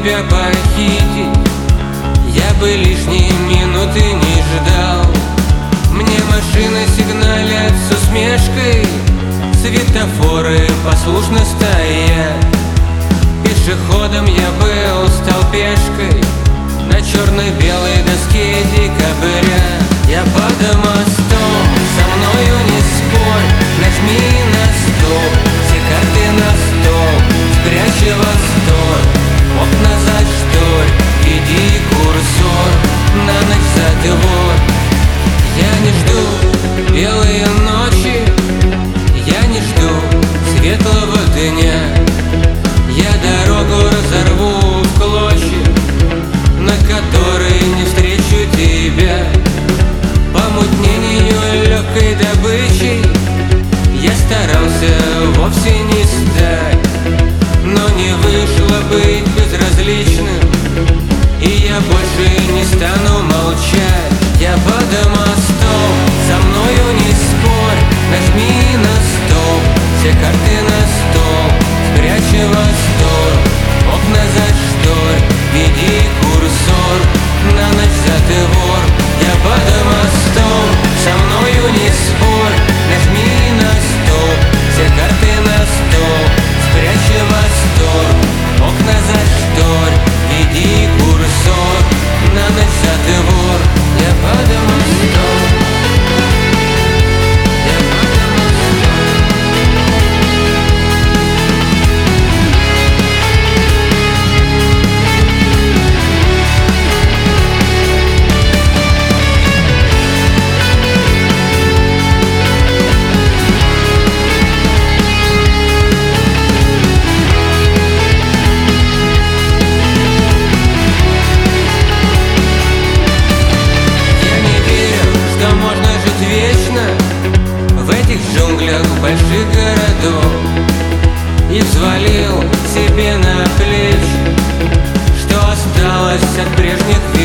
тебя похитить, я бы лишние минуты не ждал. Мне машины сигналят с усмешкой, светофоры послушно стоят. Пешеходом я был, стал пешкой на черно-белой доске декабря. Я под мостом, со мною не спорь, нажми на стоп, все карты на стол, спрячь восторг, окна зашторь, веди курсор на ночь за двор. Я не жду белые ночи, я не жду светлого дня. Я дорогу разорву в клочья, на которой не встречу тебя. Помутнению легкой добычей я старался вовсе не стать, но не вышло быть безразличным, и я больше не стану молчать. Я под мостом, со мною не спорь, нажми на стоп, все карты на стол, спрячь восторг, окна зашторь, веди курсор на ночь за двор. Я под мостом, со мною не спорь, нажми на стоп, все карты на стол, спрячь восторг, окна зашторь, веди курсор на ночь за двор. Я под мостом, я под мостом. В этих джунглях больших городов и взвалил себе на плечи, что осталось от прежних